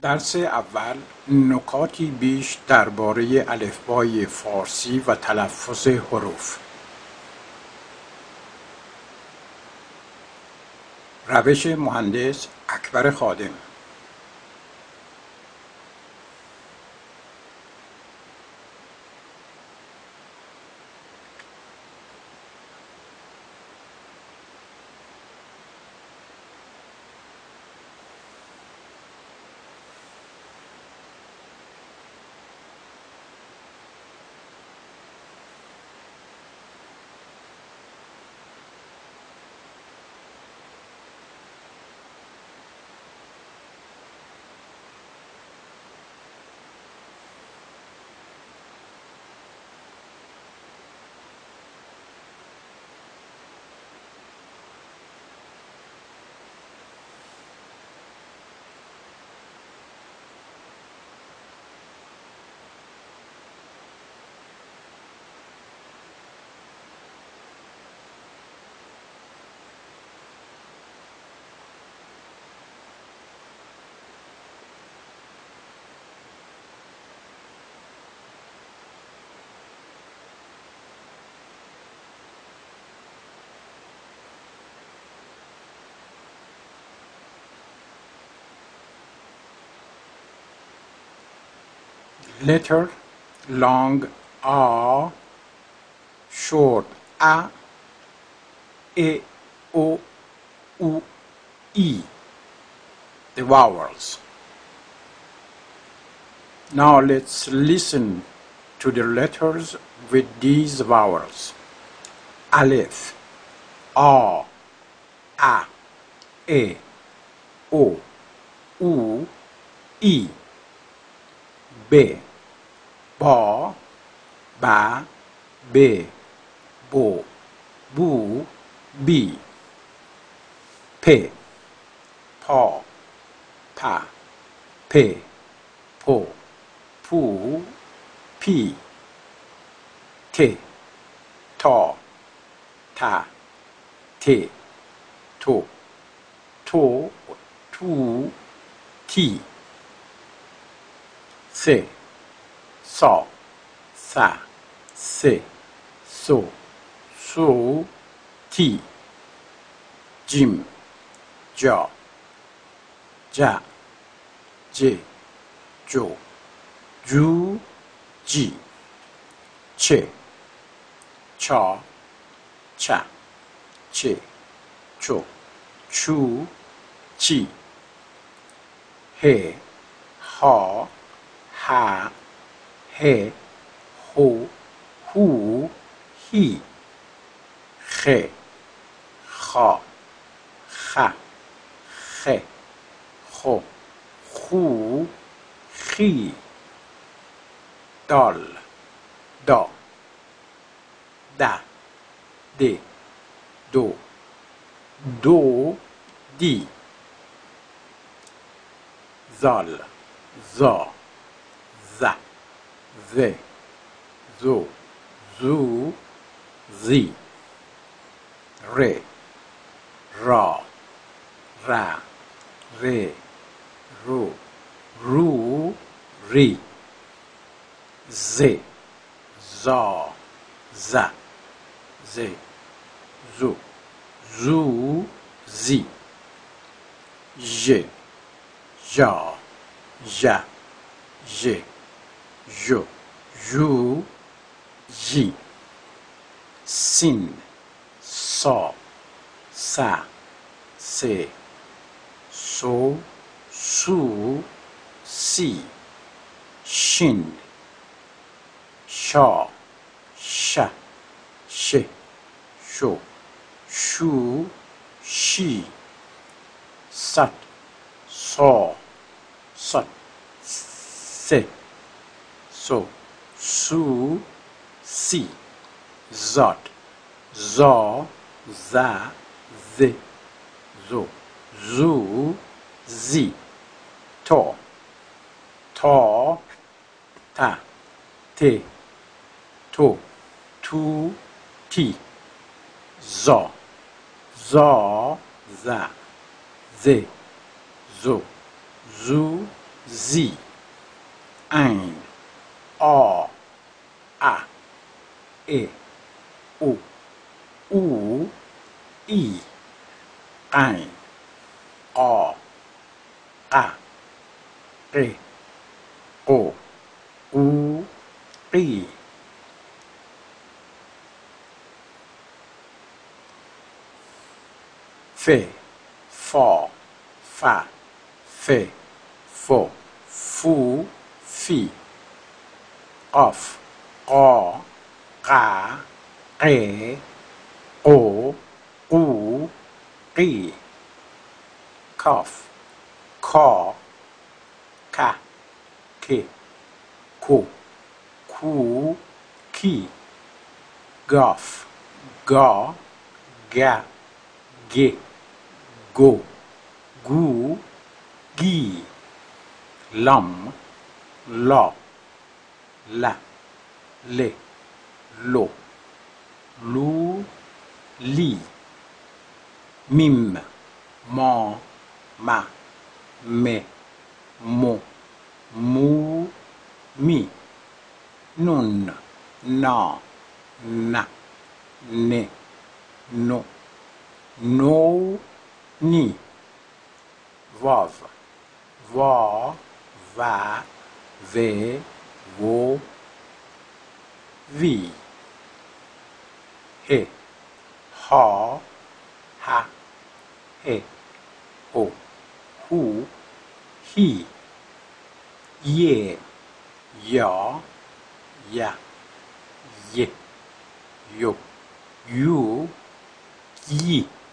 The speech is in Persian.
درس اول نکاتی بیش درباره الفبای فارسی و تلفظ حروف. روش مهندس اکبر خادم. Letter long A, short A, E, O, U, E, the vowels. Now let's listen to the letters with these vowels. Aleph, A, A, E, O, U, E. B, با، با، ب، بو، بو، بی. پ، پا، پا، پ، پو، پو، پی. ت، تا، تا، ت، تو، تو، تو، تی. س، سا، سا، س، سو، سو، تی. جیم، جا، جا، ج، جو، جو، جی. چ، چا، چا، چه، چو، چو، چی. ه، ها، ها، he, ho, hu, he. خ، خا، خ، خه، خو، خو، خی. دال، دا، دا، د، دو، دو، دی. زال، زا، ز، ز، زو، زو، زی. ر، را، را، ر، رو، رو، ری. ز، زا، ز، ز، زو، زو، زی. ژ، ژا، ژ، ژ، ژو، ژو، ژی. سین، سا، سا، س، سو، سو، سی. شین، شا، ش، ش، شو، شو، شی. ست، سا، ست، س، سو، سو، سی. زاد، زا، ز، ز، زو، زو، زی. تا، تا، تا، ت، تو، تو، تی. زا، زا، ز، ز، زو، زو، زی عین آ ا ای او ای قین قا ق ق قو او قی ف فا ف ف فو فو فی قاف قا قا قی قو قو قی کاف کا کا کی کو کو کی گاف گا گا گی گو گو گی لم لا لا ل لو لو لی میم ما ما م مو مو می نون نا ن ن نو نو نی واو وا و و و وی ه ها ه ه هو هو هی یه یا یا ی یو یو یی